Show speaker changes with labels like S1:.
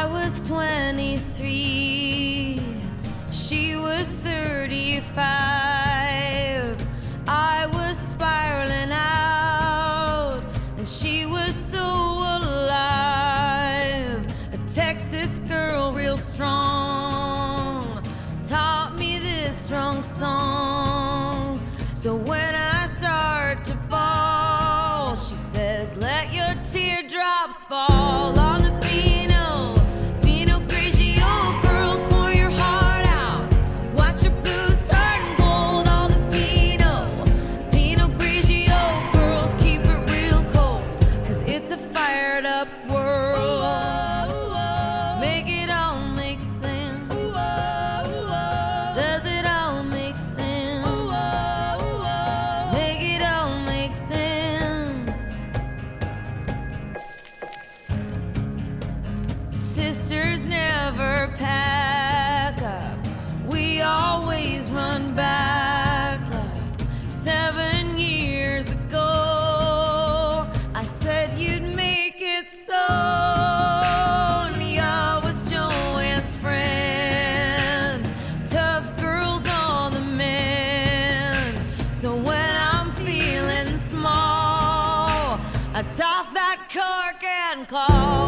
S1: was 23, she was 35. I was spiraling out, and she was so alive. A Texas girl, real strong, taught me this strong song. So when I start to bawl, she says, let your teardrops fall on the Pinot Grigio. Girls, pour your heart out. Watch your booze turn gold on the Pinot Grigio. Girls, keep it real cold, 'cause it's a fired up world. Make it all make sense. Does it all make sense? Make it all make sense. Sisters never pack up, we always run back like 7 years ago. I said you'd make it so. Nia was Joanne's friend, tough girls on the mend. So when I'm feeling small, I toss that cork and call